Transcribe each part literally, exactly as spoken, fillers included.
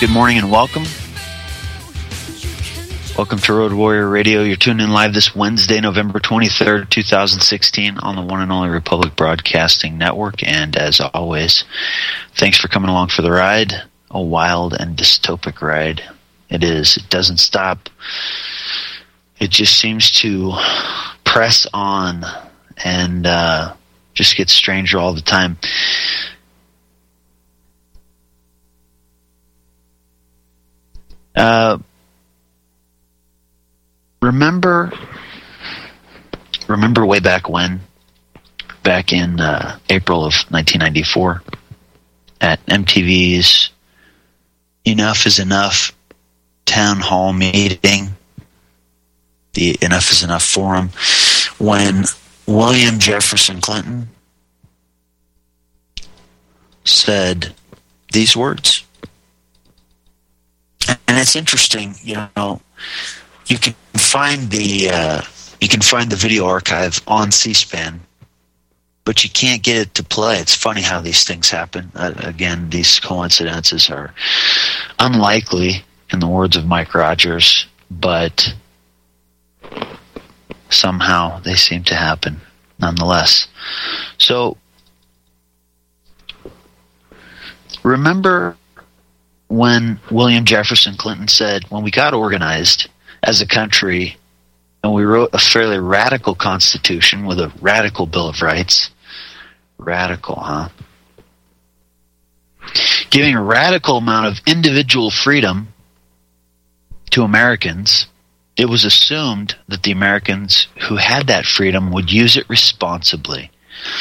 Good morning and welcome. Welcome to Road Warrior Radio. You're tuned in live this Wednesday, November twenty-third, twenty sixteen on the one and only Republic Broadcasting Network. And as always, thanks for coming along for the ride. A wild and dystopic ride it is. It doesn't stop. It just seems to press on and uh, just gets stranger all the time. Uh, remember, remember way back when, back in uh, April of nineteen ninety-four, at M T V's Enough is Enough town hall meeting, the Enough is Enough forum, when William Jefferson Clinton said these words. And it's interesting, you know, you can find the uh, you can find the video archive on C-SPAN, but you can't get it to play. It's funny how these things happen. Uh, again, these coincidences are unlikely, in the words of Mike Rogers, but somehow they seem to happen nonetheless. So, remember when William Jefferson Clinton said, when we got organized as a country and we wrote a fairly radical constitution with a radical Bill of Rights, radical, huh? Giving a radical amount of individual freedom to Americans, it was assumed that the Americans who had that freedom would use it responsibly.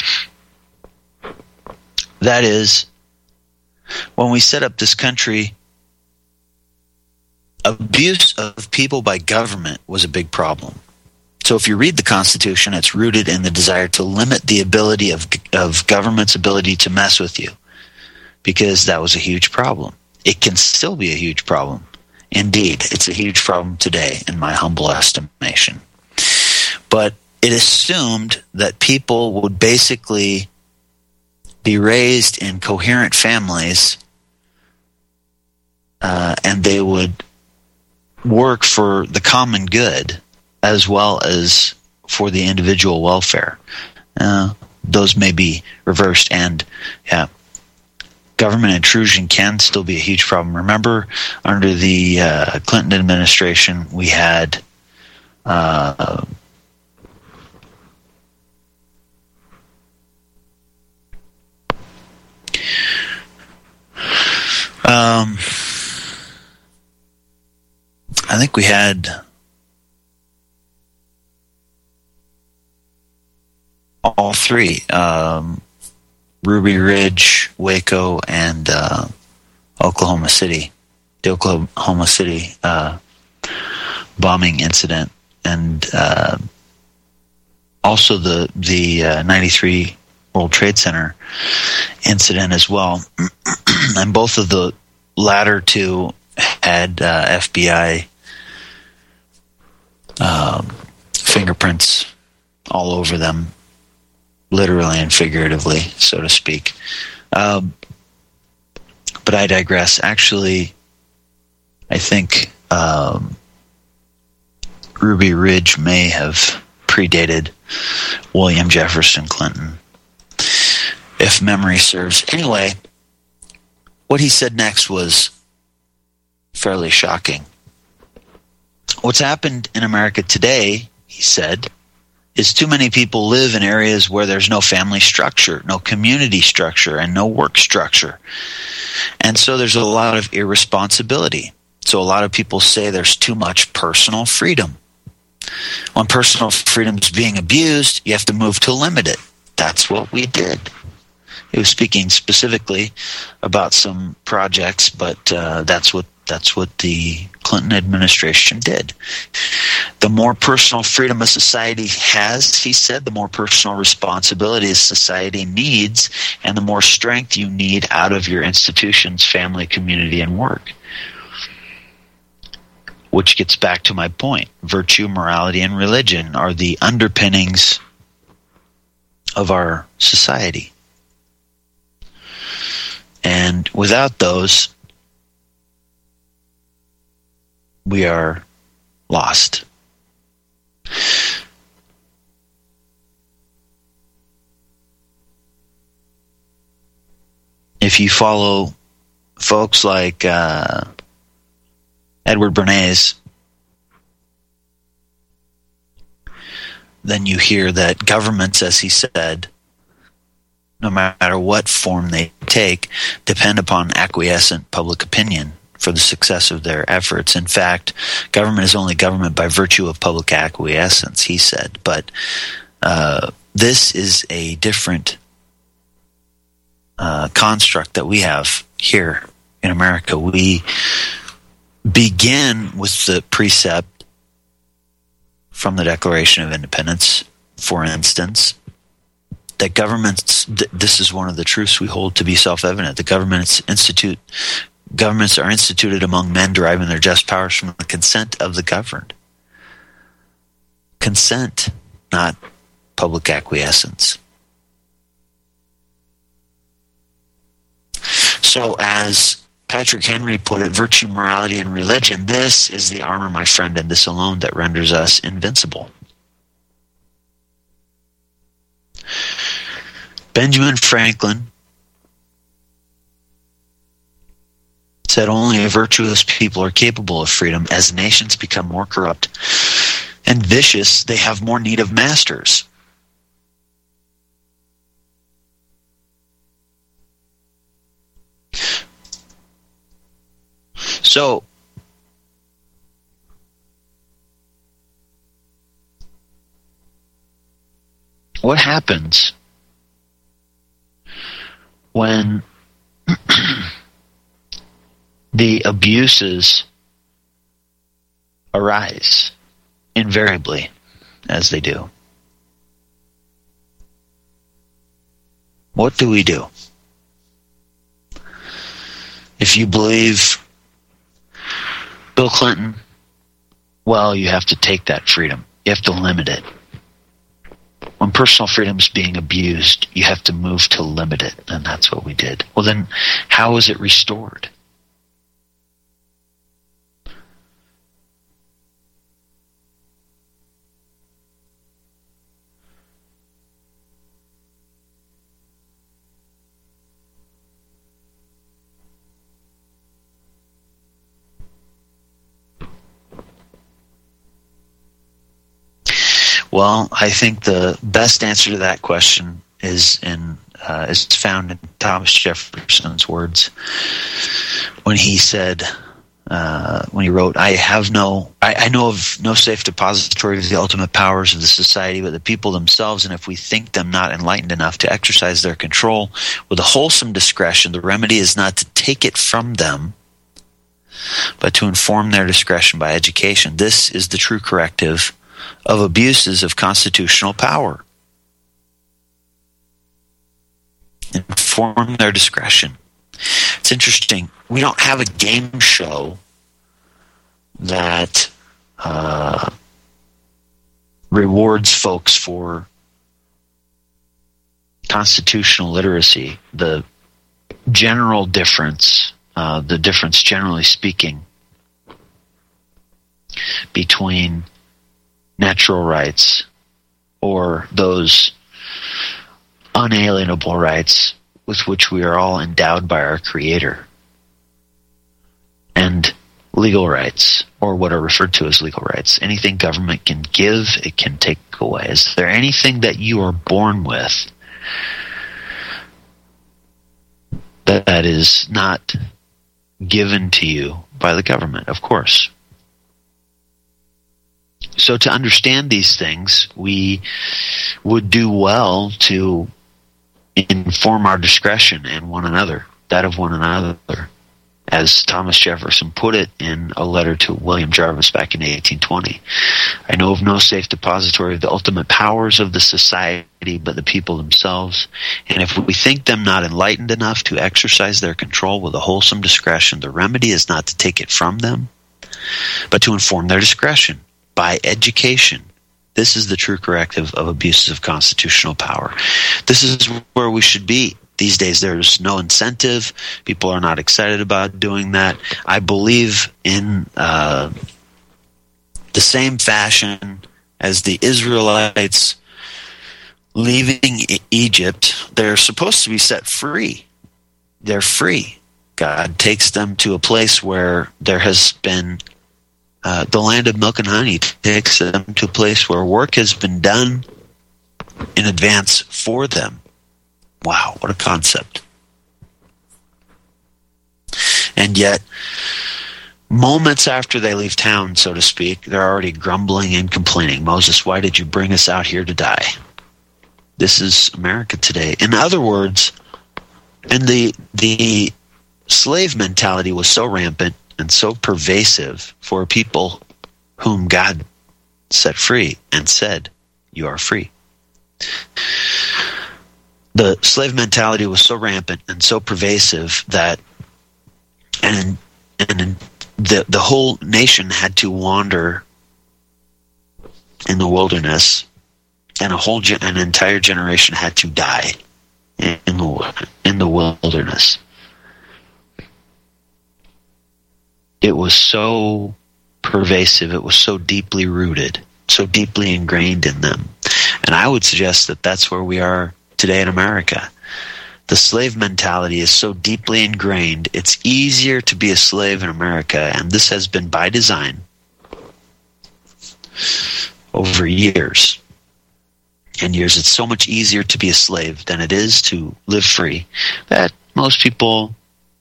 That is, when we set up this country, abuse of people by government was a big problem. So if you read the Constitution, it's rooted in the desire to limit the ability of, of government's ability to mess with you, because that was a huge problem. It can still be a huge problem. Indeed, it's a huge problem today, in my humble estimation. But it assumed that people would basically be raised in coherent families, uh, and they would work for the common good as well as for the individual welfare. Uh, those may be reversed, and yeah, government intrusion can still be a huge problem. Remember, under the uh, Clinton administration, we had uh, Um, I think we had all three, um, Ruby Ridge, Waco, and uh, Oklahoma City, the Oklahoma City uh, bombing incident, and uh, also the the uh, ninety-three World Trade Center incident as well. And both of the latter two had uh, F B I um, fingerprints all over them, literally and figuratively, so to speak. Um, but I digress. Actually, I think um, Ruby Ridge may have predated William Jefferson Clinton, if memory serves. Anyway, what he said next was fairly shocking. What's happened in America today, he said, is too many people live in areas where there's no family structure, no community structure, and no work structure. And so there's a lot of irresponsibility. So a lot of people say there's too much personal freedom. When personal freedom is being abused, you have to move to limit it. That's what we did. He was speaking specifically about some projects, but uh, that's what that's what the Clinton administration did. The more personal freedom a society has, he said, the more personal responsibility a society needs, and the more strength you need out of your institutions, family, community, and work. Which gets back to my point. Virtue, morality, and religion are the underpinnings of our society. And without those, we are lost. If you follow folks like uh, Edward Bernays, then you hear that governments, as he said, no matter what form they take, depend upon acquiescent public opinion for the success of their efforts. In fact, government is only government by virtue of public acquiescence, he said. But uh, this is a different uh, construct that we have here in America. We begin with the precept from the Declaration of Independence, for instance, that governments, th- this is one of the truths we hold to be self-evident, the governments institute, governments are instituted among men deriving their just powers from the consent of the governed. Consent, not public acquiescence. So as Patrick Henry put it, virtue, morality, and religion, this is the armor, my friend, and this alone that renders us invincible. Benjamin Franklin said only a virtuous people are capable of freedom. As nations become more corrupt and vicious, they have more need of masters. So, what happens when the abuses arise, invariably, as they do? What do we do? If you believe Bill Clinton, well, you have to take that freedom. You have to limit it. When personal freedom is being abused, you have to move to limit it, and that's what we did. Well, then, how is it restored? Well, I think the best answer to that question is in uh, is found in Thomas Jefferson's words when he said, uh, when he wrote, "I have no, I, I know of no safe depository of the ultimate powers of the society, but the people themselves. And if we think them not enlightened enough to exercise their control with a wholesome discretion, the remedy is not to take it from them, but to inform their discretion by education. This is the true corrective of abuses of constitutional power. Inform their discretion." It's interesting. We don't have a game show that uh, rewards folks for constitutional literacy. The general difference, uh, the difference generally speaking, between natural rights or those unalienable rights with which we are all endowed by our Creator, and legal rights, or what are referred to as legal rights. Anything government can give, it can take away. Is there anything that you are born with that is not given to you by the government? Of course. So to understand these things, we would do well to inform our discretion and one another, that of one another, as Thomas Jefferson put it in a letter to William Jarvis back in eighteen twenty. "I know of no safe depository of the ultimate powers of the society but the people themselves, and if we think them not enlightened enough to exercise their control with a wholesome discretion, the remedy is not to take it from them, but to inform their discretion by education. This is the true corrective of abuses of constitutional power." This is where we should be. These days there's no incentive. People are not excited about doing that. I believe in uh, the same fashion as the Israelites leaving Egypt, they're supposed to be set free. They're free. God takes them to a place where there has been uh, the land of milk and honey, takes them to a place where work has been done in advance for them. Wow, what a concept. And yet, moments after they leave town, so to speak, they're already grumbling and complaining. Moses, why did you bring us out here to die? This is America today. In other words, and the the slave mentality was so rampant and so pervasive for people whom God set free and said, you are free. The slave mentality was so rampant and so pervasive that and and the the whole nation had to wander in the wilderness, and a whole gen- an entire generation had to die in the in the wilderness. It was so pervasive, it was so deeply rooted, so deeply ingrained in them. And I would suggest that that's where we are today in America. The slave mentality is so deeply ingrained, it's easier to be a slave in America, and this has been by design over years and years. It's so much easier to be a slave than it is to live free that most people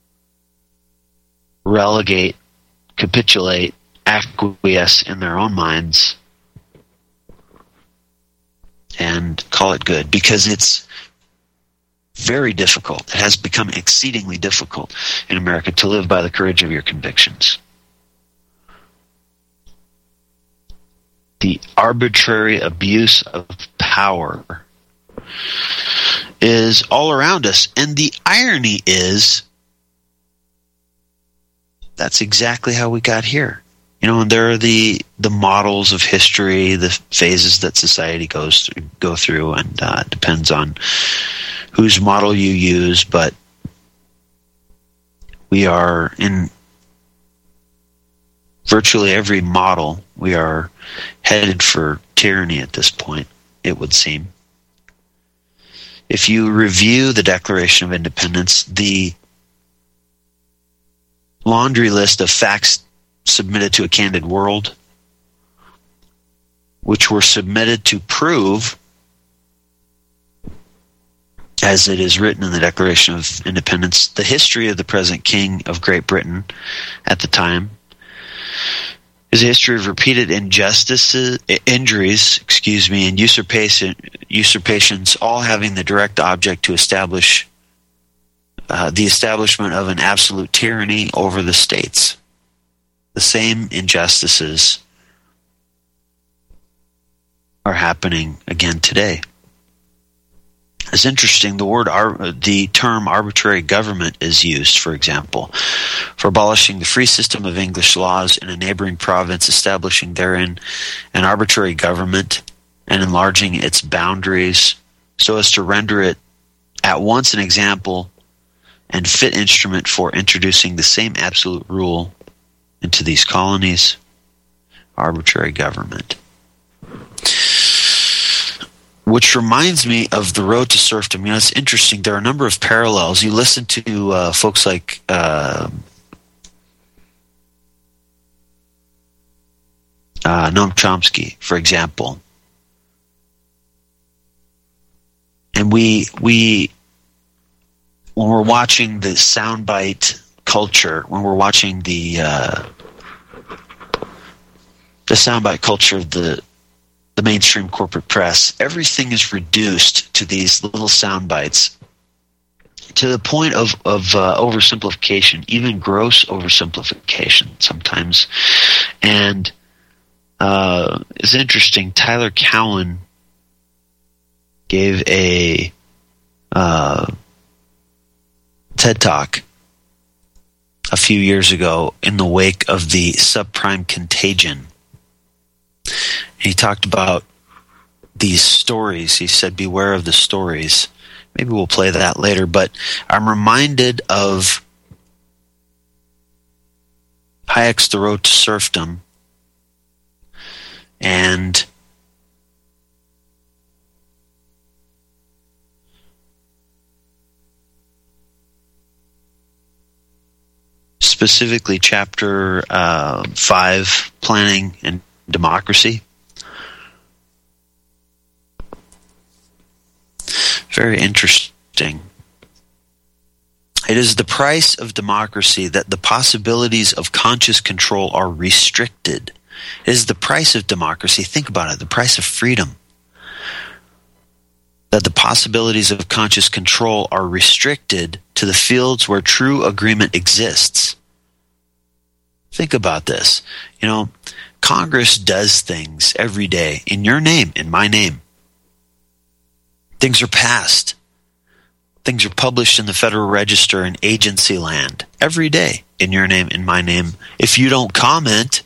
relegate, capitulate, acquiesce in their own minds and call it good, because it's very difficult. It has become exceedingly difficult in America to live by the courage of your convictions. The arbitrary abuse of power is all around us. And the irony is, that's exactly how we got here. You know, and there are the the models of history, the phases that society goes through, go through, and uh, it depends on whose model you use, but we are in virtually every model, we are headed for tyranny at this point, it would seem. If you review the Declaration of Independence, the laundry list of facts submitted to a candid world, which were submitted to prove, as it is written in the Declaration of Independence, the history of the present King of Great Britain at the time is a history of repeated injustices, injuries, excuse me, and usurpation, usurpations, all having the direct object to establish uh, the establishment of an absolute tyranny over the states. The same injustices are happening again today. It's interesting, the word, the term arbitrary government is used, for example, for abolishing the free system of English laws in a neighboring province, establishing therein an arbitrary government and enlarging its boundaries so as to render it at once an example and fit instrument for introducing the same absolute rule into these colonies. Arbitrary government. Which reminds me of the road to serfdom. You know, it's interesting. There are a number of parallels. You listen to uh, folks like uh, uh, Noam Chomsky, for example, and we we when we're watching the soundbite culture, when we're watching the uh, the soundbite culture of the the mainstream corporate press, everything is reduced to these little sound bites, to the point of, of uh, oversimplification, even gross oversimplification sometimes. And uh, it's interesting, Tyler Cowen gave a uh, TED Talk a few years ago in the wake of the subprime contagion. He talked about these stories. He said, beware of the stories. Maybe we'll play that later, but I'm reminded of Hayek's The Road to Serfdom And specifically chapter uh, five, Planning and Democracy. Very interesting. It is the price of democracy that the possibilities of conscious control are restricted. It is the price of democracy. Think about it, the price of freedom. That the possibilities of conscious control are restricted to the fields where true agreement exists. Think about this. You know, Congress does things every day in your name, in my name. Things are passed. Things are published in the Federal Register in agency land every day in your name, in my name. If you don't comment,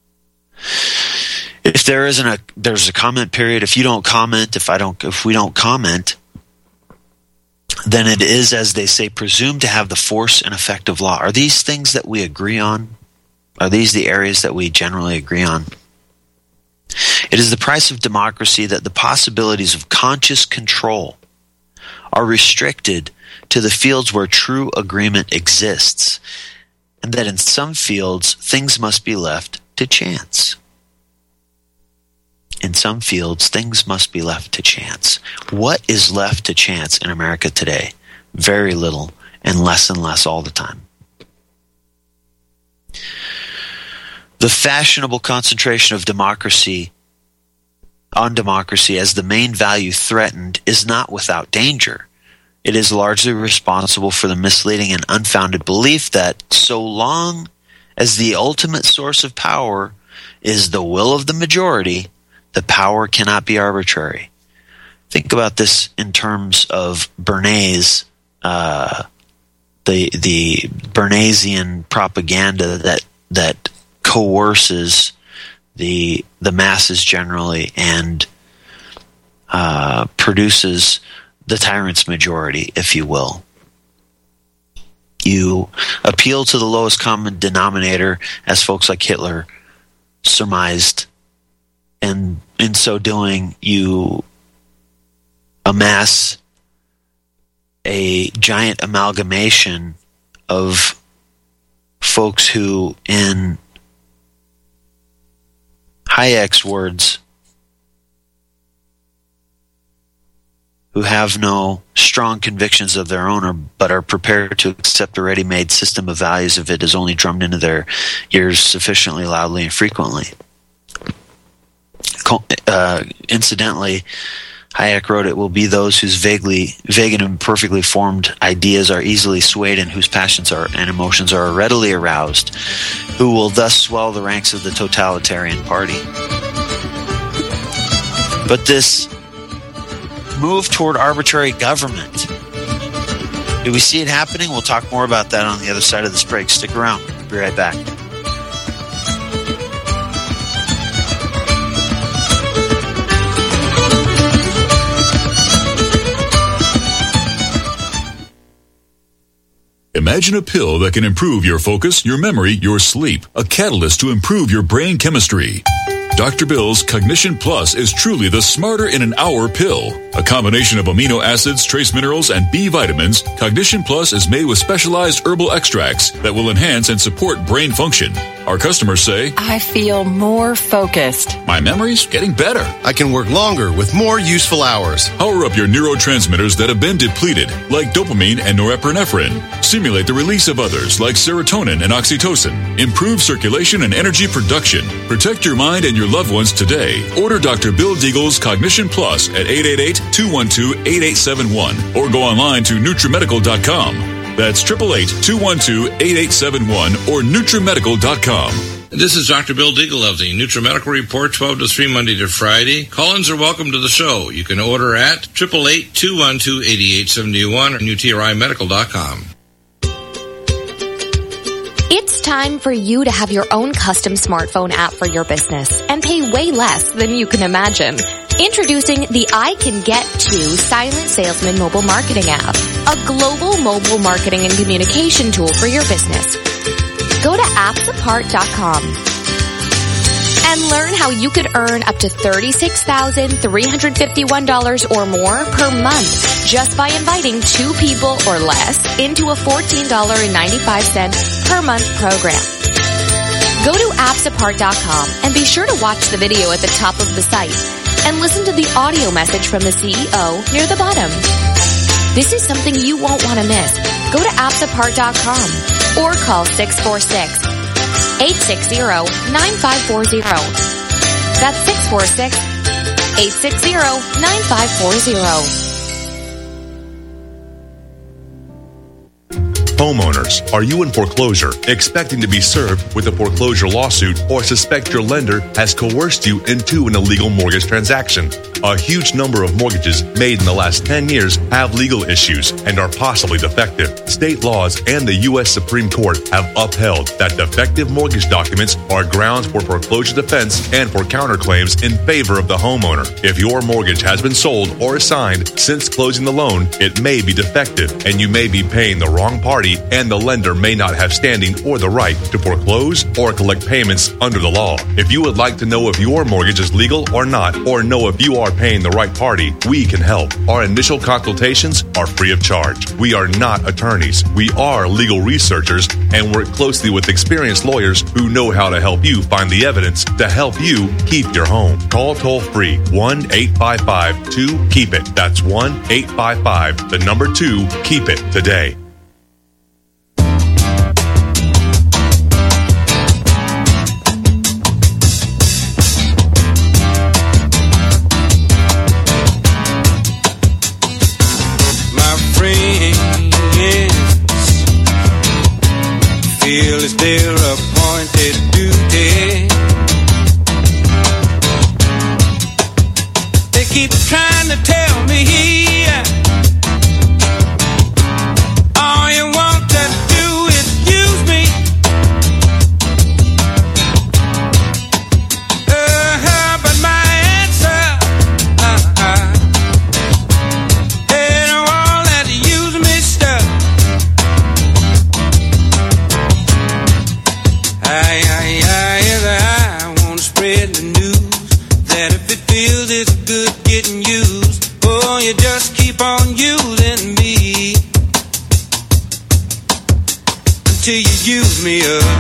if there isn't a, there's a comment period. If you don't comment, if I don't, if we don't comment, then it is, as they say, presumed to have the force and effect of law. Are these things that we agree on? Are these the areas that we generally agree on? It is the price of democracy that the possibilities of conscious control are restricted to the fields where true agreement exists, and that in some fields things must be left to chance. In some fields things must be left to chance. What is left to chance in America today? Very little, and less and less all the time. The fashionable concentration of democracy on democracy as the main value threatened is not without danger. It is largely responsible for the misleading and unfounded belief that so long as the ultimate source of power is the will of the majority, the power cannot be arbitrary. Think about this in terms of Bernays, uh, the the Bernaysian propaganda that that coerces the the masses generally and uh, produces the tyrant's majority, if you will. You appeal to the lowest common denominator, as folks like Hitler surmised, and in so doing, you amass a giant amalgamation of folks who, in Hayek's words, who have no strong convictions of their own, or, but are prepared to accept the ready-made system of values if it is only drummed into their ears sufficiently loudly and frequently. Uh, incidentally, Hayek wrote, "It will be those whose vaguely, vague and imperfectly formed ideas are easily swayed and whose passions are and emotions are readily aroused, who will thus swell the ranks of the totalitarian party." But this move toward arbitrary government, do we see it happening? We'll talk more about that on the other side of this break. Stick around. We'll be right back. Imagine a pill that can improve your focus, your memory, your sleep. A catalyst to improve your brain chemistry. Doctor Bill's Cognition Plus is truly the smarter in an hour pill. A combination of amino acids, trace minerals, and B vitamins, Cognition Plus is made with specialized herbal extracts that will enhance and support brain function. Our customers say, I feel more focused. My memory's getting better. I can work longer with more useful hours. Power up your neurotransmitters that have been depleted, like dopamine and norepinephrine. Stimulate the release of others, like serotonin and oxytocin. Improve circulation and energy production. Protect your mind and your loved ones today. Order Doctor Bill Deagle's Cognition Plus at eight eight eight, two one two, eight eight seven one or go online to NutriMedical dot com. That's eight eight eight, two one two, eight eight seven one or NutriMedical dot com. This is Doctor Bill Deagle of the NutriMedical Report, twelve to three, Monday to Friday. Call-ins are welcome to the show. You can order at eight eight eight, two one two, eight eight seven one or N U T R I Medical dot com. It's time for you to have your own custom smartphone app for your business and pay way less than you can imagine. Introducing the I Can Get To Silent Salesman Mobile Marketing App, a global mobile marketing and communication tool for your business. Go to apps apart dot com. and learn how you could earn up to thirty-six thousand three hundred fifty-one dollars or more per month just by inviting two people or less into a fourteen dollars and ninety-five cents per month program. Go to apps apart dot com and be sure to watch the video at the top of the site and listen to the audio message from the C E O near the bottom. This is something you won't want to miss. Go to apps apart dot com or call six four six, eight six zero, nine five four zero. That's six four six, eight six zero, nine five four zero. Homeowners, are you in foreclosure, expecting to be served with a foreclosure lawsuit, or suspect your lender has coerced you into an illegal mortgage transaction? A huge number of mortgages made in the last ten years have legal issues and are possibly defective. State laws and the U S Supreme Court have upheld that defective mortgage documents are grounds for foreclosure defense and for counterclaims in favor of the homeowner. If your mortgage has been sold or assigned since closing the loan, it may be defective and you may be paying the wrong party, and the lender may not have standing or the right to foreclose or collect payments under the law. If you would like to know if your mortgage is legal or not, or know if you are paying the right party, we can help. Our initial consultations are free of charge. We are not attorneys. We are legal researchers and work closely with experienced lawyers who know how to help you find the evidence to help you keep your home. Call toll free one eight five five two keep it. That's one eight five five the number two keep it today. Feel it's their appointed duty. They keep trying to tell me all you want to do is use me. Uh-huh, but my answer, uh-uh, ain't all that use me stuff. I, I, I, I want to spread the news that if it feels it's good getting used, oh, you just keep on using me until you use me up,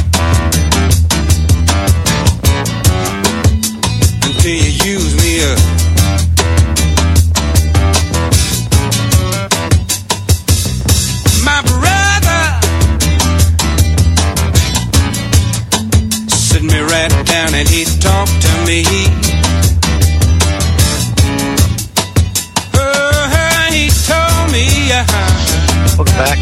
until you use me up. My brother sit me right down and he talked to me. Oh, he told me uh, Welcome back.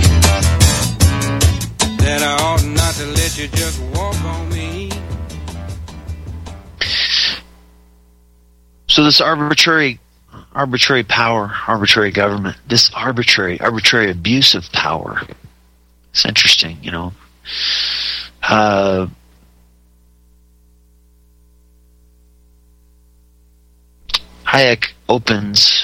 that I ought not to let you just walk on me. So this arbitrary, arbitrary power, arbitrary government, this arbitrary, arbitrary abuse of power. It's interesting, you know. Uh, Hayek opens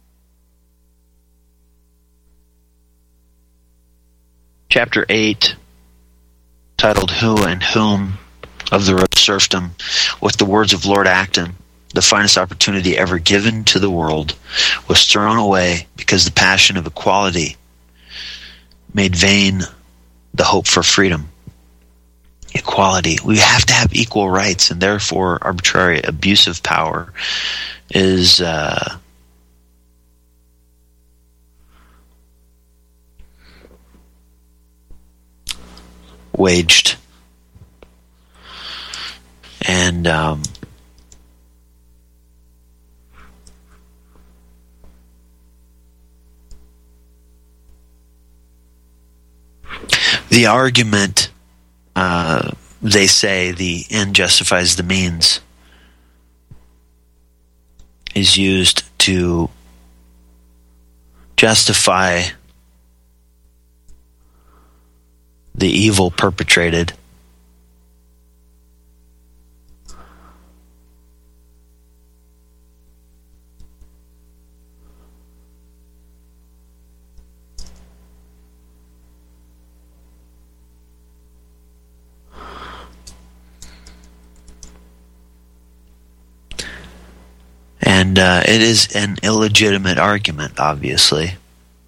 chapter eight, titled Who and Whom of the Road of Serfdom, with the words of Lord Acton: the finest opportunity ever given to the world was thrown away because the passion of equality made vain the hope for freedom. Equality. We have to have equal rights, and therefore arbitrary abuse of power is uh, waged. And um, the argument, uh, they say the end justifies the means, is used to justify the evil perpetrated. And uh, it is an illegitimate argument, obviously.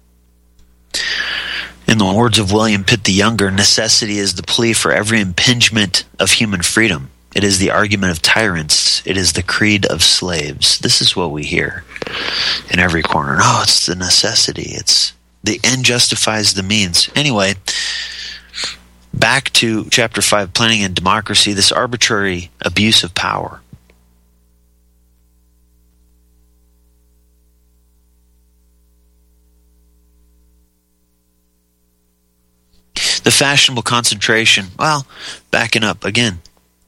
In the words of William Pitt the Younger, necessity is the plea for every impingement of human freedom. It is the argument of tyrants. It is the creed of slaves. This is what we hear in every corner. No, it's the necessity. It's the end justifies the means. Anyway, back to Chapter five, Planning and Democracy, this arbitrary abuse of power. The fashionable concentration, well, backing up again.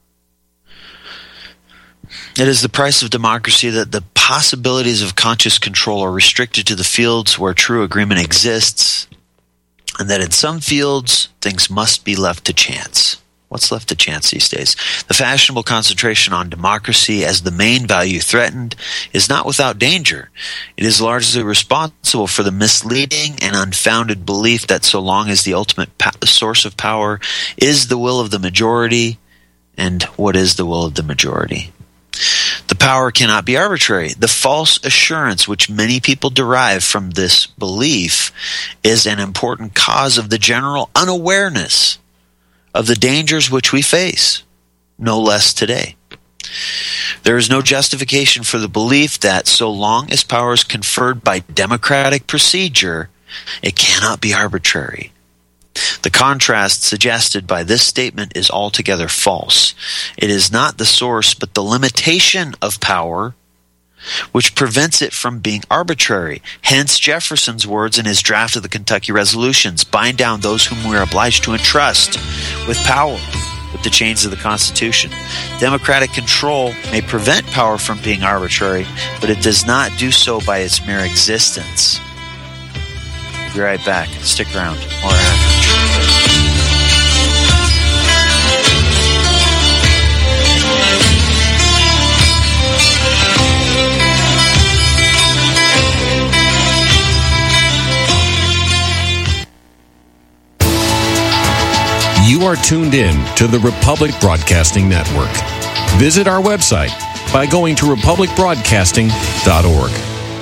It is the price of democracy that the possibilities of conscious control are restricted to the fields where true agreement exists, and that in some fields, things must be left to chance. What's left to chance these days? The fashionable concentration on democracy as the main value threatened is not without danger. It is largely responsible for the misleading and unfounded belief that so long as the ultimate pa- source of power is the will of the majority, and what is the will of the majority? The power cannot be arbitrary. The false assurance which many people derive from this belief is an important cause of the general unawareness of the dangers which we face, no less today. There is no justification for the belief that so long as power is conferred by democratic procedure, it cannot be arbitrary. The contrast suggested by this statement is altogether false. It is not the source, but the limitation of power which prevents it from being arbitrary. Hence Jefferson's words in his draft of the Kentucky Resolutions: bind down those whom we are obliged to entrust with power with the chains of the Constitution. Democratic control may prevent power from being arbitrary, but it does not do so by its mere existence. We'll be right back. Stick around. More after. You are tuned in to the Republic Broadcasting Network. Visit our website by going to republic broadcasting dot org.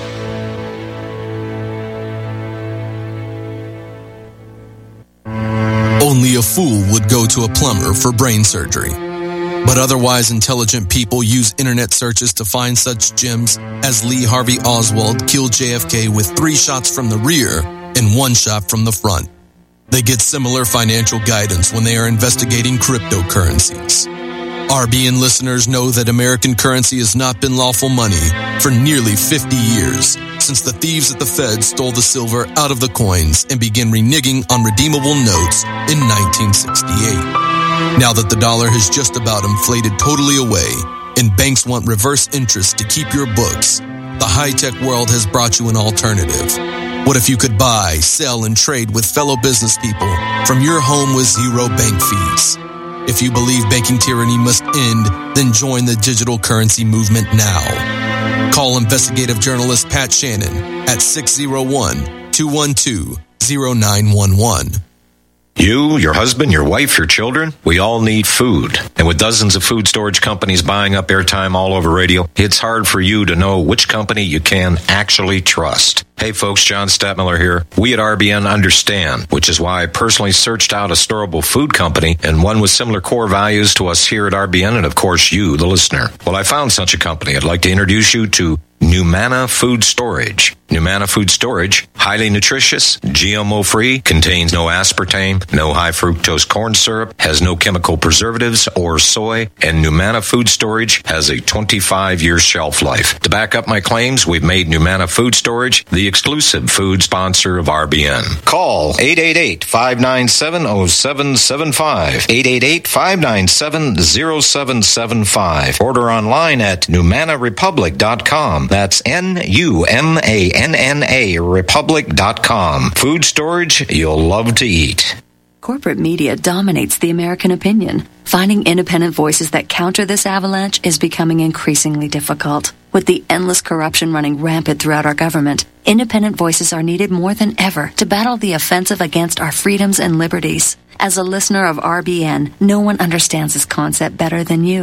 Only a fool would go to a plumber for brain surgery. But otherwise intelligent people use internet searches to find such gems as Lee Harvey Oswald killed J F K with three shots from the rear and one shot from the front. They get similar financial guidance when they are investigating cryptocurrencies. R B N listeners know that American currency has not been lawful money for nearly fifty years, since the thieves at the Fed stole the silver out of the coins and began reneging on redeemable notes in nineteen sixty-eight. Now that the dollar has just about inflated totally away and banks want reverse interest to keep your books, the high-tech world has brought you an alternative. What if you could buy, sell, and trade with fellow business people from your home with zero bank fees? If you believe banking tyranny must end, then join the digital currency movement now. Call investigative journalist Pat Shannon at six oh one, two one two, oh nine one one. You, your husband, your wife, your children, we all need food. And with dozens of food storage companies buying up airtime all over radio, it's hard for you to know which company you can actually trust. Hey folks, John Stadtmiller here. We at R B N understand, which is why I personally searched out a storable food company and one with similar core values to us here at R B N and of course you, the listener. Well, I found such a company. I'd like to introduce you to Numana Food Storage. Numana Food Storage, highly nutritious, G M O-free, contains no aspartame, no high fructose corn syrup, has no chemical preservatives or soy, and Numana Food Storage has a twenty-five year shelf life. To back up my claims, we've made Numana Food Storage the exclusive food sponsor of R B N. Call eight eight eight, five nine seven, oh seven seven five, eight eight eight, five nine seven, oh seven seven five. Order online at numana republic dot com. That's N U M A N N A republic dot com. Food storage you'll love to eat. Corporate media dominates the American opinion. Finding independent voices that counter this avalanche is becoming increasingly difficult. With the endless corruption running rampant throughout our government, independent voices are needed more than ever to battle the offensive against our freedoms and liberties. As a listener of R B N, no one understands this concept better than you.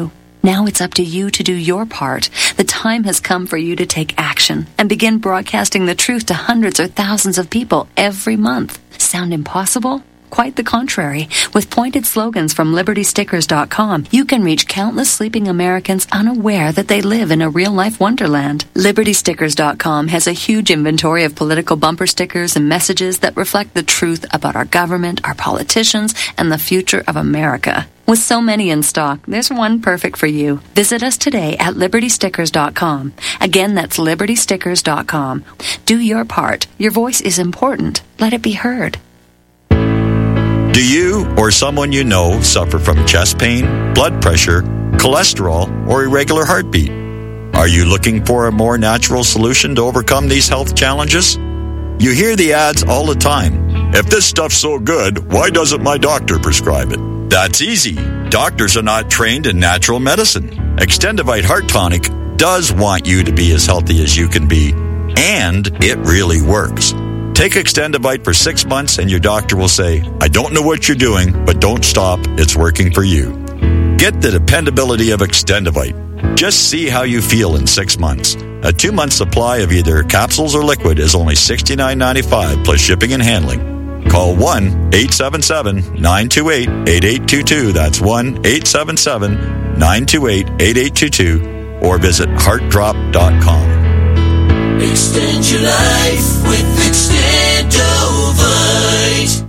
Now it's up to you to do your part. The time has come for you to take action and begin broadcasting the truth to hundreds or thousands of people every month. Sound impossible? Quite the contrary. With pointed slogans from Liberty Stickers dot com, you can reach countless sleeping Americans unaware that they live in a real-life wonderland. Liberty Stickers dot com has a huge inventory of political bumper stickers and messages that reflect the truth about our government, our politicians, and the future of America. With so many in stock, there's one perfect for you. Visit us today at Liberty Stickers dot com. Again, that's Liberty Stickers dot com. Do your part. Your voice is important. Let it be heard. Do you or someone you know suffer from chest pain, blood pressure, cholesterol, or irregular heartbeat? Are you looking for a more natural solution to overcome these health challenges? You hear the ads all the time. If this stuff's so good, why doesn't my doctor prescribe it? That's easy. Doctors are not trained in natural medicine. Extendivite Heart Tonic does want you to be as healthy as you can be, and it really works. Take Extendivite for six months and your doctor will say, I don't know what you're doing, but don't stop. It's working for you. Get the dependability of Extendivite. Just see how you feel in six months. A two-month supply of either capsules or liquid is only sixty-nine ninety-five plus shipping and handling. Call one eight seven seven nine two eight eight eight two two. That's one eight seven seven nine two eight eight eight two two or visit heart drop dot com. Extend your life with Extendovite.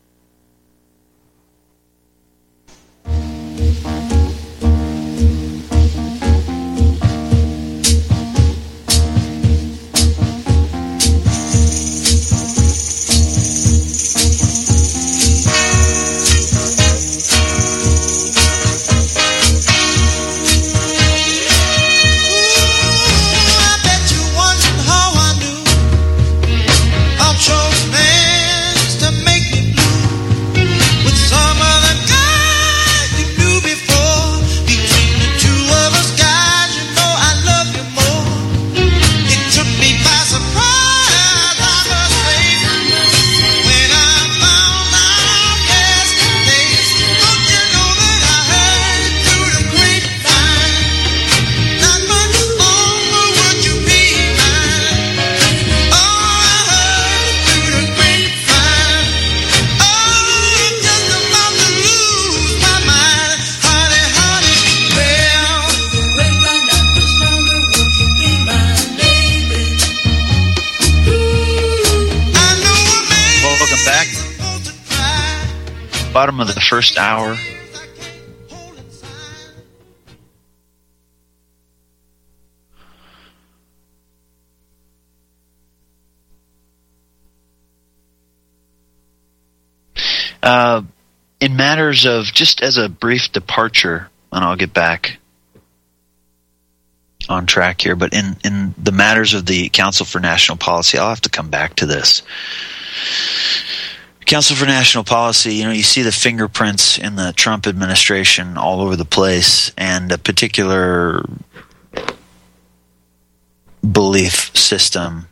Bottom of the first hour. Uh, in matters of, just as a brief departure, and I'll get back on track here, but in, in the matters of the Council for National Policy, I'll have to come back to this. Council for National Policy, you know, you see the fingerprints in the Trump administration all over the place, and a particular belief system,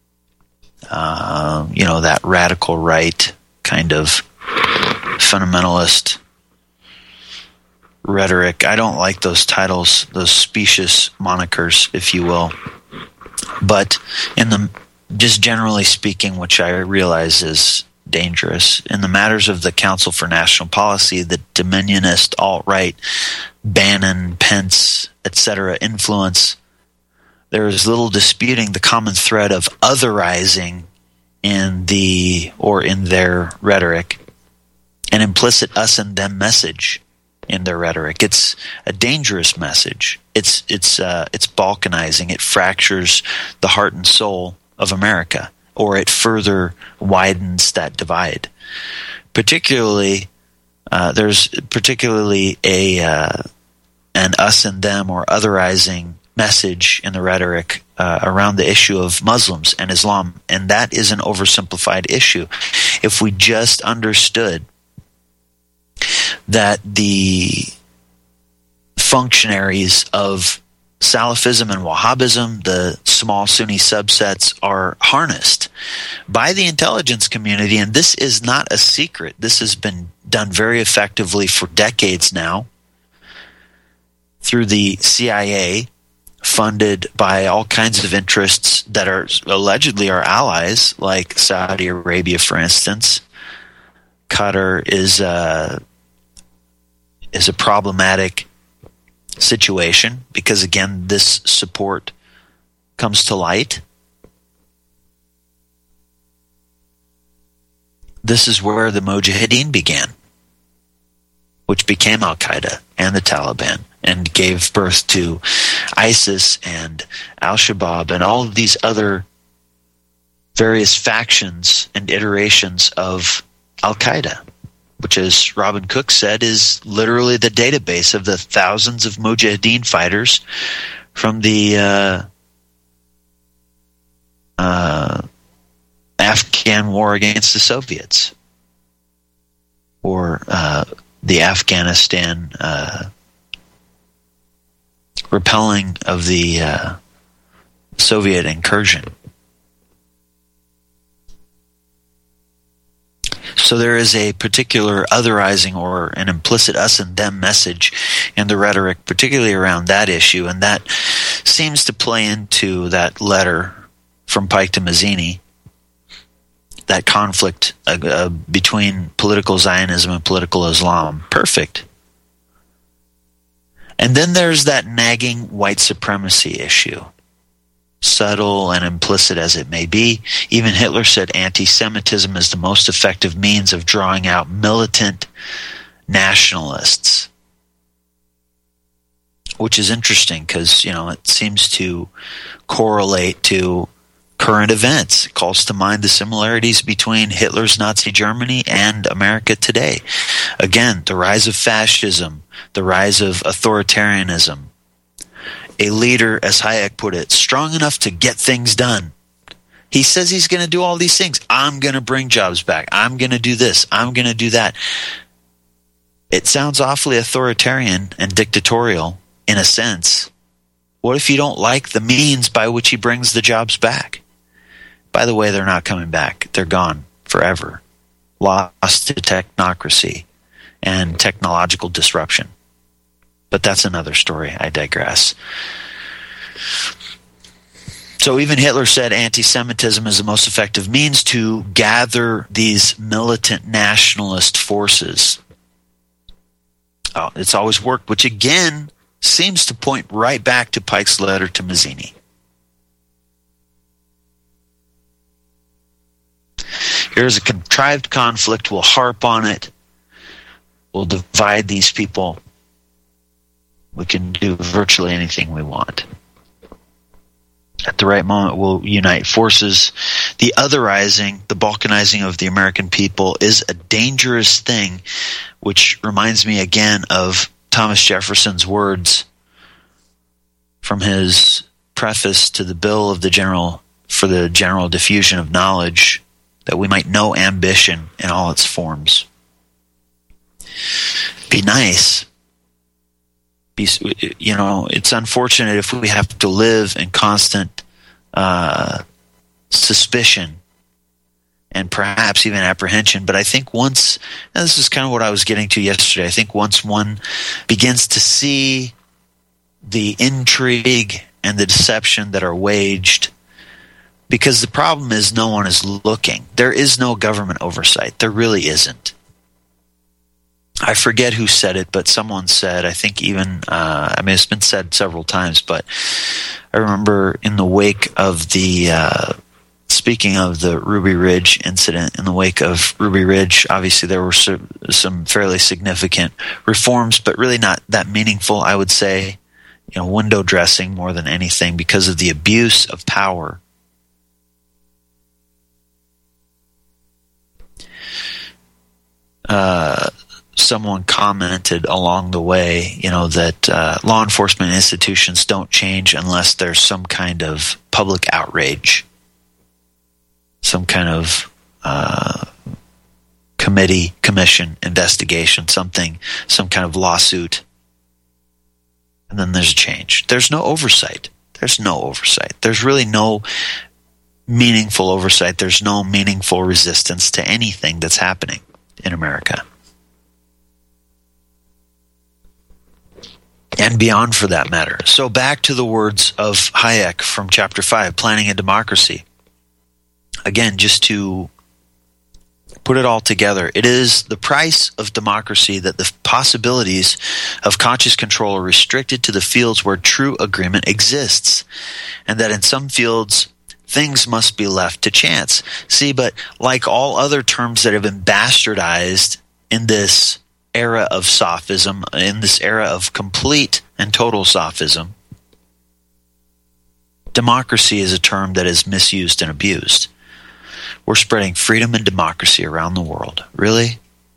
uh, you know, that radical right kind of fundamentalist rhetoric. I don't like those titles, those specious monikers, if you will. But in the, just generally speaking, which I realize is dangerous, in the matters of the Council for National Policy, the dominionist alt-right, Bannon, Pence, et cetera influence, there is little disputing the common thread of otherizing in the, or in their rhetoric, an implicit us and them message in their rhetoric. It's a dangerous message. It's it's uh, it's balkanizing. It fractures the heart and soul of America, or it further widens that divide. Particularly, uh, there's particularly a uh, an us and them or otherizing message in the rhetoric uh, around the issue of Muslims and Islam, and that is an oversimplified issue. If we just understood that the functionaries of Salafism and Wahhabism, the small Sunni subsets, are harnessed by the intelligence community, and this is not a secret. This has been done very effectively for decades now. through the C I A, funded by all kinds of interests that are allegedly our allies, like Saudi Arabia, for instance. Qatar is a, is a problematic situation because, again, this support comes to light. This is where the Mujahideen began, which became Al-Qaeda and the Taliban, and gave birth to ISIS and Al-Shabaab and all of these other various factions and iterations of Al-Qaeda, which, as Robin Cook said, is literally the database of the thousands of Mujahideen fighters from the uh, uh, Afghan war against the Soviets, or uh, the Afghanistan uh, repelling of the uh, Soviet incursion. So there is a particular otherizing or an implicit us and them message in the rhetoric, particularly around that issue, and that seems to play into that letter from Pike to Mazzini, that conflict uh, uh, between political Zionism and political Islam. Perfect. And then there's that nagging white supremacy issue. Subtle and implicit as it may be, even Hitler said anti-Semitism is the most effective means of drawing out militant nationalists. Which is interesting because, you know, it seems to correlate to current events. It calls to mind the similarities between Hitler's Nazi Germany and America today. Again, the rise of fascism, the rise of authoritarianism. A leader, as Hayek put it, strong enough to get things done. He says he's going to do all these things. I'm going to bring jobs back. I'm going to do this. I'm going to do that. It sounds awfully authoritarian and dictatorial in a sense. What if you don't like the means by which he brings the jobs back? By the way, they're not coming back. They're gone forever. Lost to technocracy and technological disruption. But that's another story. I digress. So even Hitler said anti-Semitism is the most effective means to gather these militant nationalist forces. Oh, it's always worked, which again seems to point right back to Pike's letter to Mazzini. Here's a contrived conflict. We'll harp on it. We'll divide these people. We can do virtually anything we want. At the right moment, we'll unite forces. The otherizing, the balkanizing of the American people is a dangerous thing, which reminds me again of Thomas Jefferson's words from his preface to the Bill of the General for the General Diffusion of Knowledge, that we might know ambition in all its forms. Be nice. You know, it's unfortunate if we have to live in constant uh, suspicion and perhaps even apprehension. But I think once, and this is kind of what I was getting to yesterday, I think once one begins to see the intrigue and the deception that are waged, because the problem is no one is looking. There is no government oversight. There really isn't. I forget who said it, but someone said, I think even, uh, I mean, it's been said several times, but I remember in the wake of the, uh, speaking of the Ruby Ridge incident, in the wake of Ruby Ridge, obviously there were some fairly significant reforms, but really not that meaningful, I would say. You know, window dressing more than anything because of the abuse of power. Uh, someone commented along the way, you know, that uh, law enforcement institutions don't change unless there's some kind of public outrage, some kind of uh, committee, commission, investigation, something, some kind of lawsuit, and then there's a change. There's no oversight. There's no oversight. There's really no meaningful oversight. There's no meaningful resistance to anything that's happening in America. and beyond for that matter. So back to the words of Hayek from Chapter five, Planning a Democracy. Again, just to put it all together, it is the price of democracy that the possibilities of conscious control are restricted to the fields where true agreement exists, and that in some fields things must be left to chance. See, but like all other terms that have been bastardized in this era of sophism, in this era of complete and total sophism, democracy is a term that is misused and abused. We're spreading freedom and democracy around the world. Really?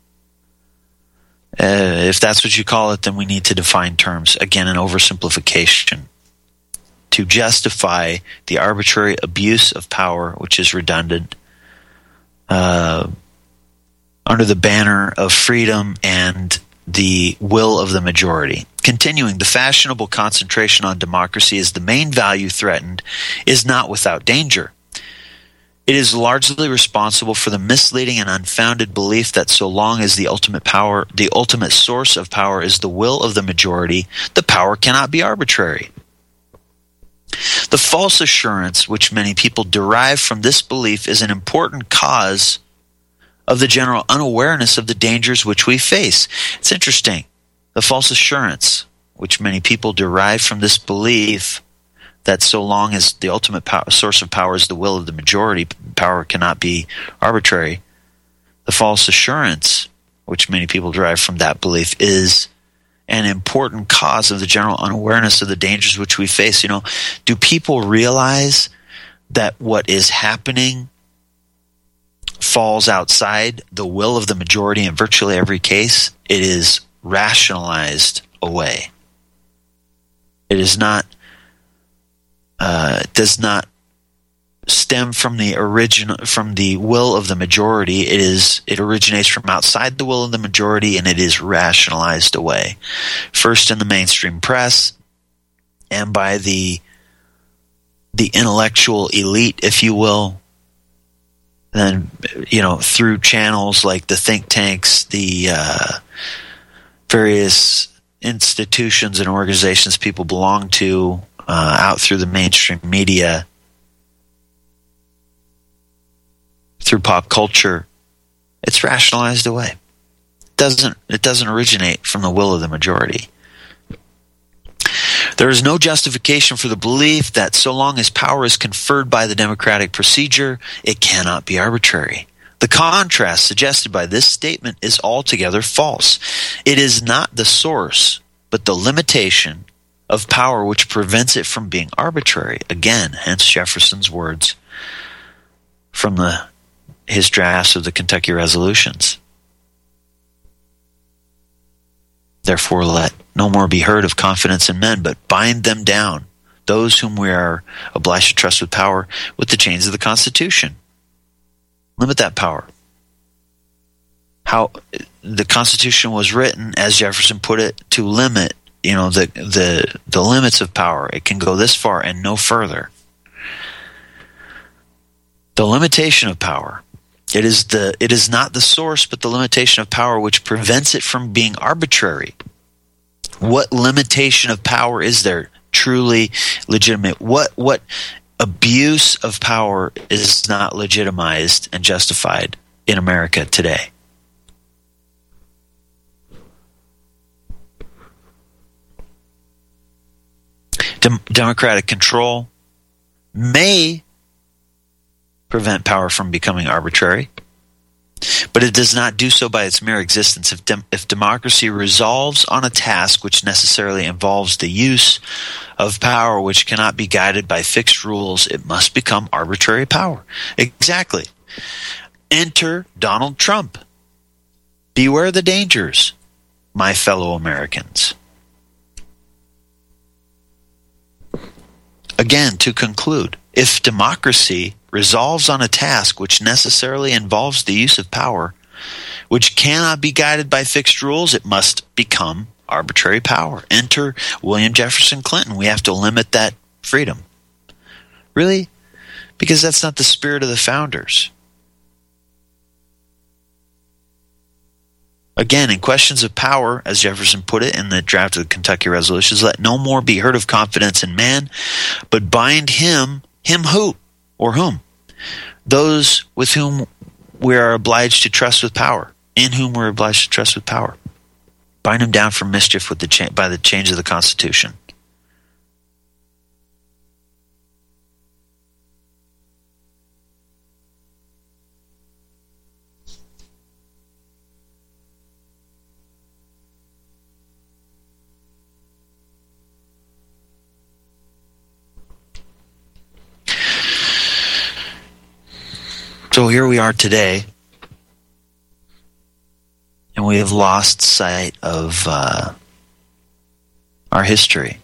Uh, if that's what you call it, then we need to define terms. Again, an oversimplification to justify the arbitrary abuse of power, which is redundant, uh, under the banner of freedom and the will of the majority. Continuing, the fashionable concentration on democracy as the main value threatened is not without danger. It is largely responsible for the misleading and unfounded belief that so long as the ultimate power, the ultimate source of power is the will of the majority, the power cannot be arbitrary. The false assurance which many people derive from this belief is an important cause of the general unawareness of the dangers which we face. It's interesting. The false assurance which many people derive from this belief that so long as the ultimate power, source of power is the will of the majority, power cannot be arbitrary. The false assurance which many people derive from that belief is an important cause of the general unawareness of the dangers which we face. You know, do people realize that what is happening falls outside the will of the majority in virtually every case? It is rationalized away. It is not Uh, does not stem from the original from the will of the majority. It is it originates from outside the will of the majority, and it is rationalized away. First in the mainstream press, and by the the intellectual elite, if you will. Then, you know, through channels like the think tanks, the uh, various institutions and organizations people belong to. Uh, out through the mainstream media, through pop culture, it's rationalized away. It doesn't, it doesn't originate from the will of the majority. There is no justification for the belief that so long as power is conferred by the democratic procedure, it cannot be arbitrary. The contrast suggested by this statement is altogether false. It is not the source, but the limitation of power which prevents it from being arbitrary. Again, hence Jefferson's words from the his drafts of the Kentucky resolutions. Therefore, let no more be heard of confidence in men, but bind them down, those whom we are obliged to trust with power, with the chains of the Constitution. Limit that power. How the Constitution was written, as Jefferson put it, to limit You know, the the the limits of power. It can go this far and no further. The limitation of power. It is the it is not the source, but the limitation of power which prevents it from being arbitrary. What limitation of power is there truly legitimate? What what abuse of power is not legitimized and justified in America today? Democratic control may prevent power from becoming arbitrary, but it does not do so by its mere existence. If, dem- if democracy resolves on a task which necessarily involves the use of power which cannot be guided by fixed rules, it must become arbitrary power. Exactly. Enter Donald Trump. Beware the dangers, my fellow Americans. Again, to conclude, if democracy resolves on a task which necessarily involves the use of power, which cannot be guided by fixed rules, it must become arbitrary power. Enter William Jefferson Clinton. We have to limit that freedom. Really? Because that's not the spirit of the founders. Again, in questions of power, as Jefferson put it in the draft of the Kentucky Resolutions, let no more be heard of confidence in man, but bind him, him who, or whom? Those with whom we are obliged to trust with power, in whom we're obliged to trust with power. Bind him down from mischief with the cha- by the change of the Constitution. So here we are today, and we have lost sight of uh, our history.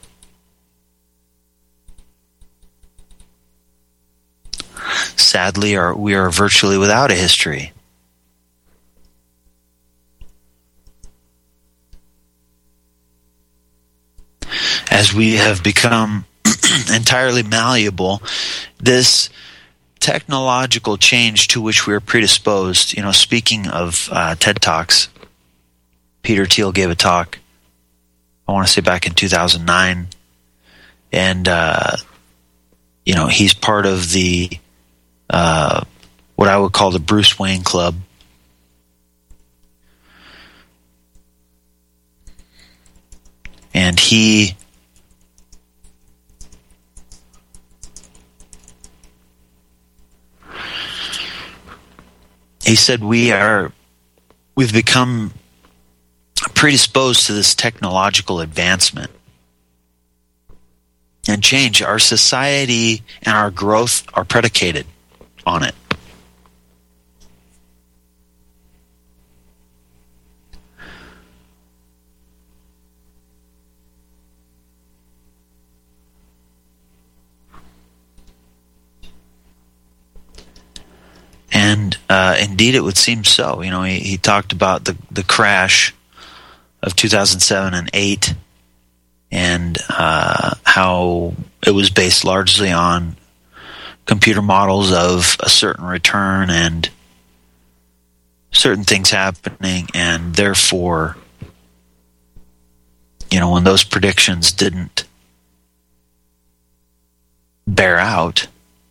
Sadly, our, we are virtually without a history. As we have become entirely malleable, this technological change to which we are predisposed, you know, speaking of uh, TED Talks, Peter Thiel gave a talk, I want to say back in two thousand nine, and, uh, you know, he's part of the, uh, what I would call the Bruce Wayne Club. And he He said we are, we've become predisposed to this technological advancement and change. Our society and our growth are predicated on it. And uh, indeed, it would seem so. You know, he, he talked about the, the crash of two thousand seven and eight, and uh, how it was based largely on computer models of a certain return and certain things happening, and therefore, you know, when those predictions didn't bear out,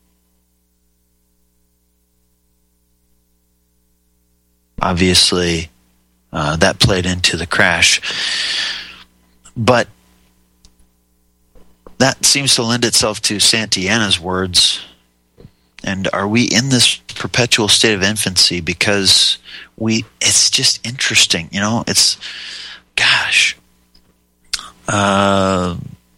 obviously, uh, that played into the crash. But that seems to lend itself to Santayana's words. And are we in this perpetual state of infancy because we, it's just interesting, you know, it's, gosh, uh,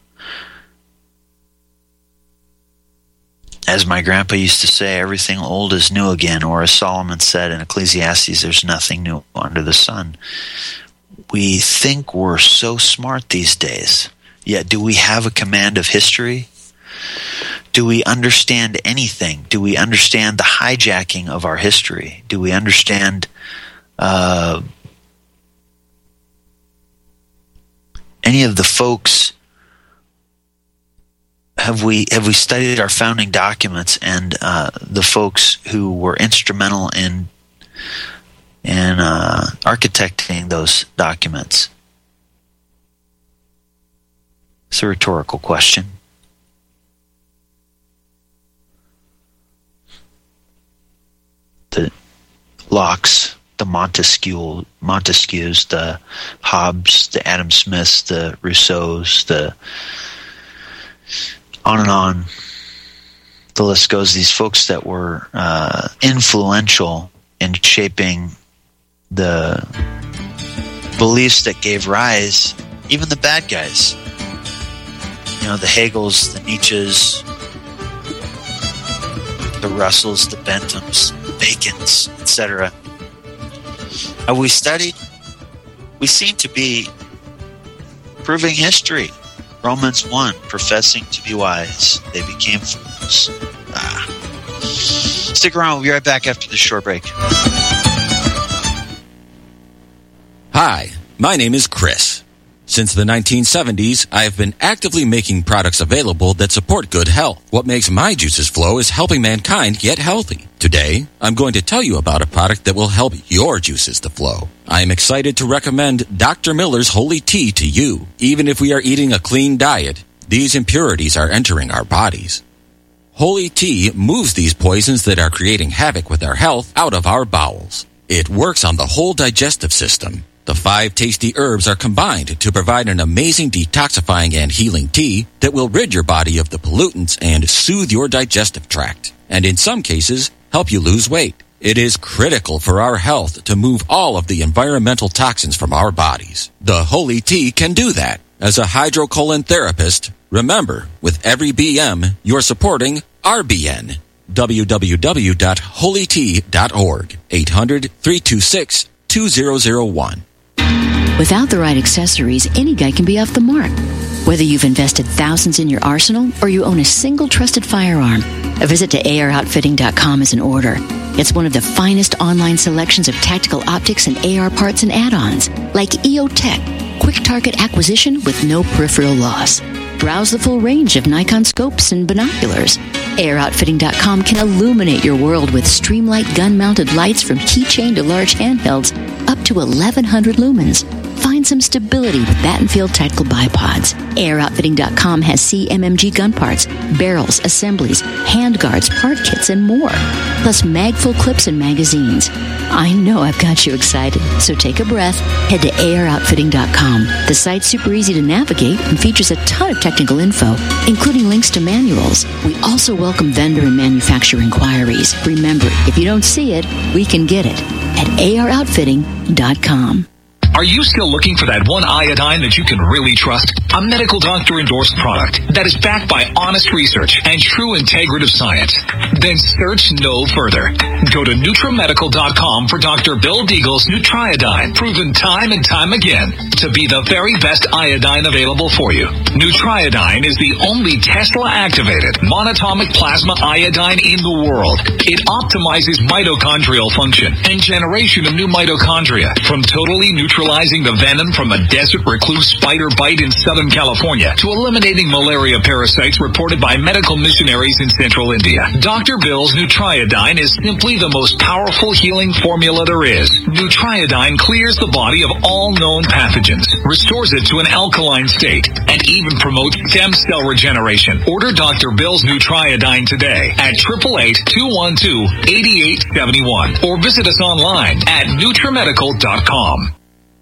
as my grandpa used to say, everything old is new again, or as Solomon said in Ecclesiastes, there's nothing new under the sun. We think we're so smart these days, yet do we have a command of history? Do we understand anything? Do we understand the hijacking of our history? Do we understand uh, any of the folks? Have we have we studied our founding documents and uh, the folks who were instrumental in in uh, architecting those documents? It's a rhetorical question. The Locke's, the Montesquieu, Montesquieu's, the Hobbes, the Adam Smiths, the Rousseaus, the on and on the list goes. These folks that were uh, influential in shaping the beliefs that gave rise, even the bad guys, you know, the Hegels, the Nietzsches, the Russells, the Benthams, the Bacons, et cetera. Have we studied? We seem to be proving history. Romans one, professing to be wise, they became fools. Ah. Stick around, we'll be right back after this short break. Hi, my name is Chris. Since the nineteen seventies, I have been actively making products available that support good health. What makes my juices flow is helping mankind get healthy. Today, I'm going to tell you about a product that will help your juices to flow. I am excited to recommend Doctor Miller's Holy Tea to you. Even if we are eating a clean diet, these impurities are entering our bodies. Holy Tea moves these poisons that are creating havoc with our health out of our bowels. It works on the whole digestive system. The five tasty herbs are combined to provide an amazing detoxifying and healing tea that will rid your body of the pollutants and soothe your digestive tract, and in some cases, help you lose weight. It is critical for our health to move all of the environmental toxins from our bodies. The Holy Tea can do that. As a hydrocolon therapist, remember, with every B M, you're supporting R B N. w w w dot holy tea dot org. eight hundred, three two six, two zero zero one. Without the right accessories, any guy can be off the mark. Whether you've invested thousands in your arsenal or you own a single trusted firearm, a visit to A R outfitting dot com is in order. It's one of the finest online selections of tactical optics and A R parts and add-ons, like E O Tech, quick target acquisition with no peripheral loss. Browse the full range of Nikon scopes and binoculars. A R outfitting dot com can illuminate your world with Streamlight gun-mounted lights from keychain to large handhelds up to eleven hundred lumens. Find some stability with Battenfield Tactical Bipods. A R outfitting dot com has C M M G gun parts, barrels, assemblies, handguards, part kits, and more. Plus mag-full clips and magazines. I know I've got you excited, so take a breath. Head to A R outfitting dot com. The site's super easy to navigate and features a ton of technical info, including links to manuals. We also welcome vendor and manufacturer inquiries. Remember, if you don't see it, we can get it at A R outfitting dot com. Are you still looking for that one iodine that you can really trust? A medical doctor-endorsed product that is backed by honest research and true integrative science? Then search no further. Go to NutriMedical dot com for Doctor Bill Deagle's Nutriodine, proven time and time again to be the very best iodine available for you. Nutriodine is the only Tesla-activated monatomic plasma iodine in the world. It optimizes mitochondrial function and generation of new mitochondria from totally neutralizing the venom from a desert recluse spider bite in Southern California to eliminating malaria parasites reported by medical missionaries in central India. Doctor Bill's Nutriodine is simply the most powerful healing formula there is. Nutriodine clears the body of all known pathogens, restores it to an alkaline state, and even promotes stem cell regeneration. Order Doctor Bill's Nutriodine today at eight eight eight, two one two, eight eight seven one or visit us online at NutriMedical dot com.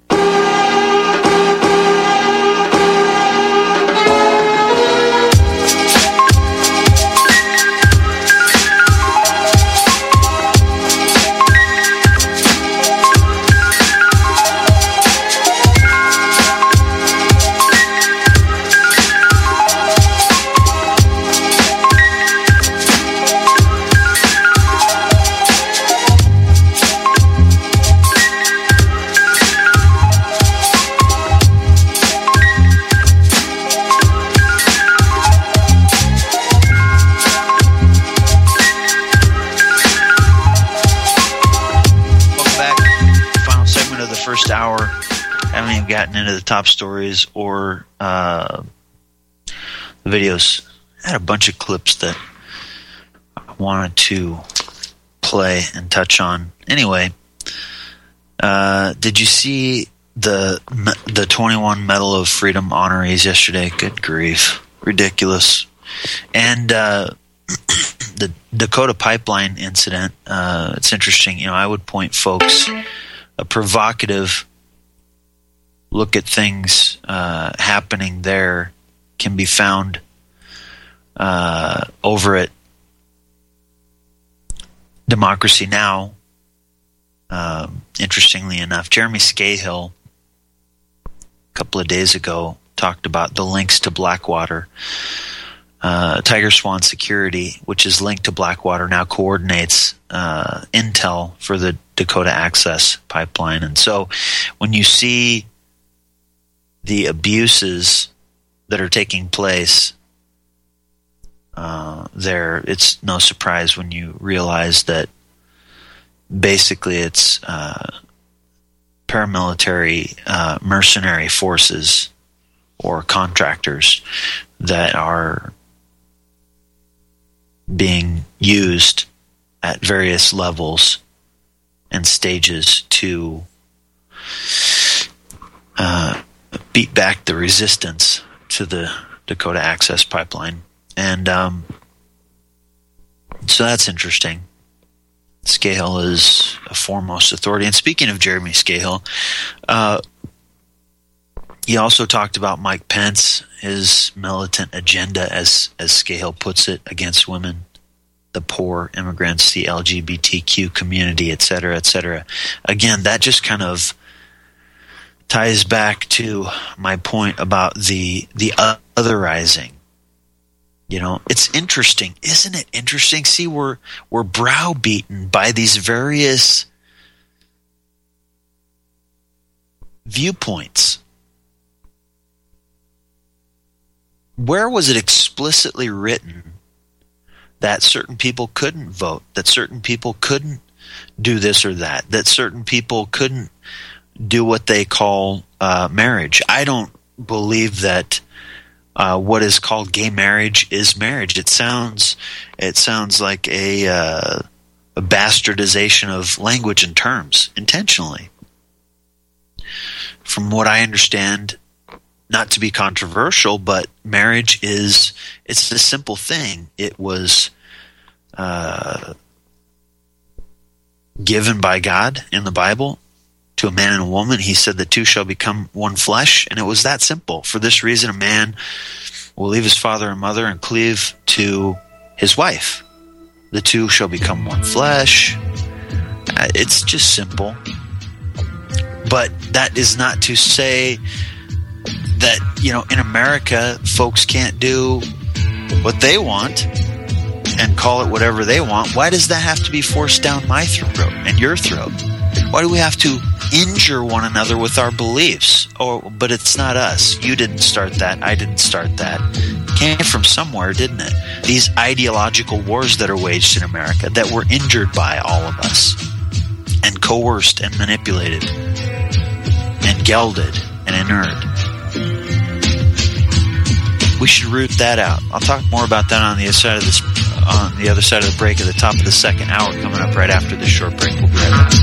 Hour, haven't even gotten into the top stories or uh, the videos. I had a bunch of clips that I wanted to play and touch on. Anyway, uh, did you see the the twenty-one Medal of Freedom honorees yesterday? Good grief, ridiculous. And uh, the Dakota Pipeline incident. Uh, it's interesting. You know, I would point folks. A provocative look at things uh, happening there can be found uh, over at Democracy Now! Um, interestingly enough, Jeremy Scahill a couple of days ago talked about the links to Blackwater. Uh, Tiger Swan Security, which is linked to Blackwater, now coordinates uh, intel for the Dakota Access Pipeline. And so when you see the abuses that are taking place uh, there, it's no surprise when you realize that basically it's uh, paramilitary uh, mercenary forces or contractors that are being used at various levels and stages to uh, beat back the resistance to the Dakota Access Pipeline. And um, so that's interesting. Scahill is a foremost authority. And speaking of Jeremy Scahill, uh, he also talked about Mike Pence, his militant agenda, as as Scahill puts it, against women, the poor, immigrants, the L G B T Q community, et cetera, et cetera. Again, that just kind of ties back to my point about the the otherizing. You know, it's interesting, isn't it interesting? See, we're we're browbeaten by these various viewpoints. Where was it explicitly written that certain people couldn't vote, that certain people couldn't do this or that, that certain people couldn't do what they call uh, marriage? I don't believe that uh, what is called gay marriage is marriage. It sounds it sounds like a, uh, a bastardization of language and terms intentionally. From what I understand, not to be controversial, but marriage is, it's a simple thing. It was uh, given by God in the Bible to a man and a woman. He said the two shall become one flesh, and it was that simple. For this reason, a man will leave his father and mother and cleave to his wife. The two shall become one flesh. Uh, it's just simple. But that is not to say that, you know, in America, folks can't do what they want and call it whatever they want. Why does that have to be forced down my throat and your throat? Why do we have to injure one another with our beliefs? Oh, but it's not us. You didn't start that. I didn't start that. It came from somewhere, didn't it? These ideological wars that are waged in America that were injured by all of us and coerced and manipulated and gelded and inured. We should root that out. I'll talk more about that on the other side of this, on the other side of the break at the top of the second hour, coming up right after this short break. We'll be right back.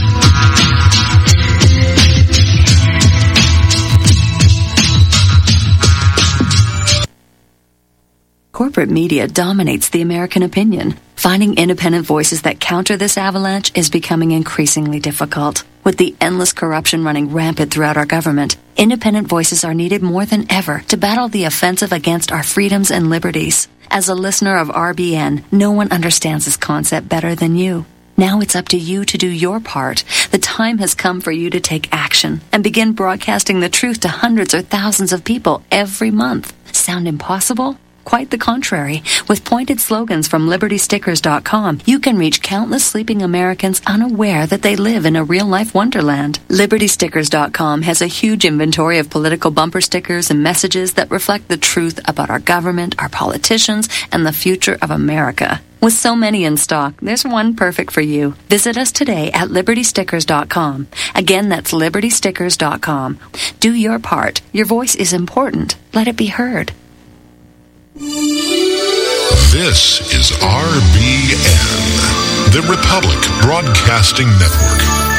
Corporate media dominates the American opinion. Finding independent voices that counter this avalanche is becoming increasingly difficult. With the endless corruption running rampant throughout our government, independent voices are needed more than ever to battle the offensive against our freedoms and liberties. As a listener of R B N, no one understands this concept better than you. Now it's up to you to do your part. The time has come for you to take action and begin broadcasting the truth to hundreds or thousands of people every month. Sound impossible? Quite the contrary. With pointed slogans from Liberty Stickers dot com, you can reach countless sleeping Americans unaware that they live in a real-life wonderland. Liberty Stickers dot com has a huge inventory of political bumper stickers and messages that reflect the truth about our government, our politicians, and the future of America. With so many in stock, there's one perfect for you. Visit us today at Liberty Stickers dot com. Again, that's Liberty Stickers dot com. Do your part. Your voice is important. Let it be heard. This is R B N, the Republic Broadcasting Network.